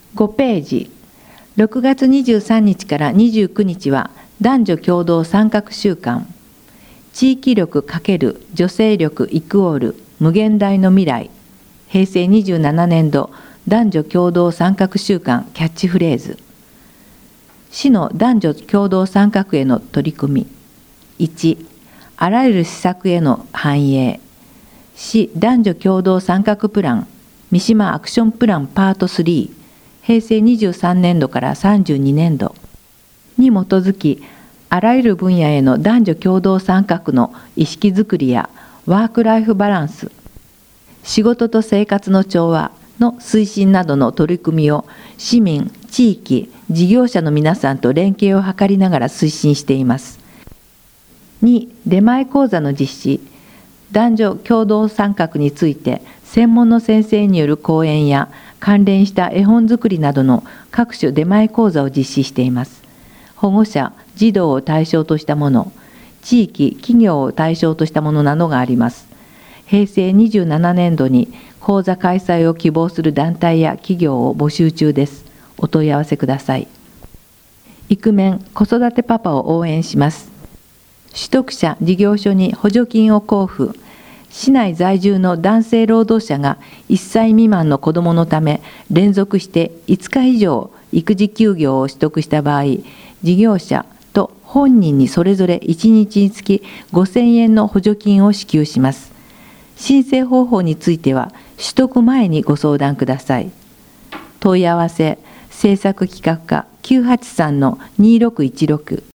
5ページ。6月23日から29日は男女共同参画週間。地域力×女性力イクオール無限大の未来。平成27年度男女共同参画週間キャッチフレーズ。市の男女共同参画への取り組み。1、あらゆる施策への反映。市男女共同参画プラン、三島アクションプランパート3、平成23年度から32年度に基づき、あらゆる分野への男女共同参画の意識づくりやワークライフバランス、仕事と生活の調和の推進などの取り組みを市民、地域、事業者の皆さんと連携を図りながら推進しています。2、出前講座の実施。男女共同参画について専門の先生による講演や関連した絵本作りなどの各種出前講座を実施しています。保護者、児童を対象としたもの、地域、企業を対象としたものなどがあります。平成27年度に講座開催を希望する団体や企業を募集中です。お問い合わせください。イクメン、子育てパパを応援します。取得者事業所に補助金を交付。市内在住の男性労働者が1歳未満の子どものため連続して5日以上育児休業を取得した場合、事業者と本人にそれぞれ1日につき5000円の補助金を支給します。申請方法については取得前にご相談ください。問い合わせ、政策企画課 983-2616